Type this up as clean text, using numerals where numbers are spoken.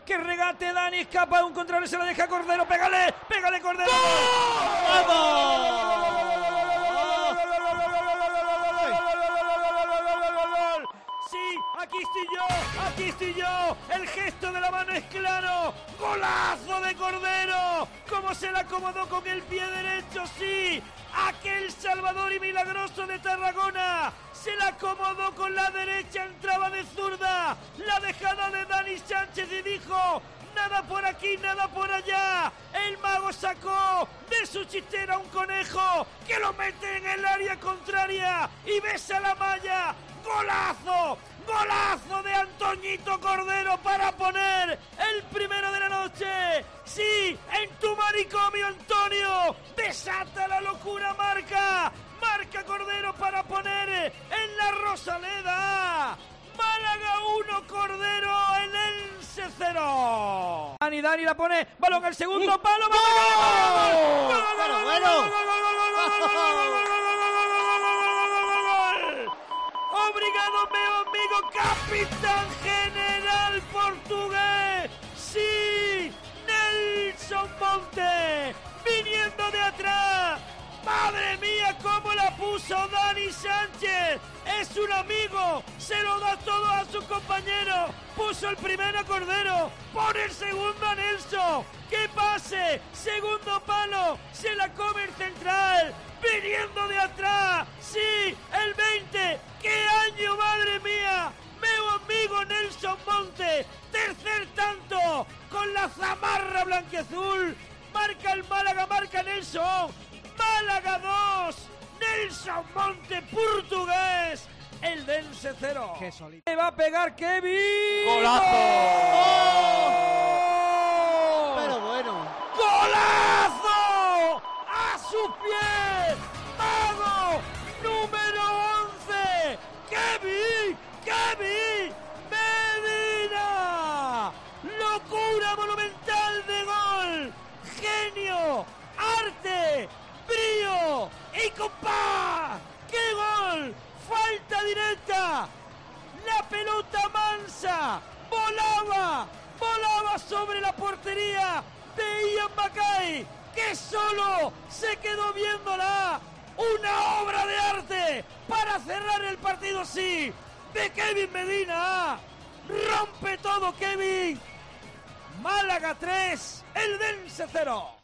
que regate Dani, escapa un contrario, se la deja Cordero, pégale, pégale Cordero. Sí, aquí estoy yo, el gesto de la mano es claro, golazo de Cordero, cómo se la acomodó con el pie derecho, sí, aquel salvador y milagroso de Tarragona, se la acomodó con la derecha, entraba de zurda, la dejada de Dani Sánchez y dijo, nada por aquí, nada por allá, el mago sacó de su chistera un conejo que lo mete en el área contraria y besa la malla. ¡Golazo! ¡Golazo de Antoñito Cordero para poner el primero de la noche! ¡Sí! ¡En tu manicomio, Antonio! ¡Desata la locura, marca! ¡Marca Cordero para poner en la Rosaleda! ¡Málaga 1, Cordero en el 0! Dani la pone, balón al segundo palo, Obrigado, meu amigo, capitán general portugués. Sí, Nelson Monte, viniendo de atrás. Madre mía, cómo la puso Dani Sánchez. Es un amigo, se lo da todo a sus compañeros. Puso el primero a Cordero, pone el segundo a Nelson. ¡Qué pase! Segundo palo, se la come el central. Viniendo de atrás, sí, el 20. ¡Qué año, madre mía! Meu amigo Nelson Monte, tercer tanto con la zamarra blanquiazul. Marca el Málaga, marca Nelson. Málaga 2, Nelson Monte, portugués, el Dense 0. Qué solito. Le va a pegar Kevin. ¡Golazo! ¡Oh! Pero bueno. ¡Golazo! ¡A sus pies! ¡Mago! ¡Número 11! ¡Kevin Medina! ¡Locura monumental de gol! ¡Genio! ¡Arte! ¡Brío! ¡Y compás! ¡Qué gol! ¡Falta directa! ¡La pelota mansa! ¡Volaba sobre la portería de Ian Mackay! ¡Que solo se quedó viéndola! ¡Una obra de arte para cerrar el partido, sí! ¡De Kevin Medina! ¡Rompe todo, Kevin! Málaga 3, el Dense 0.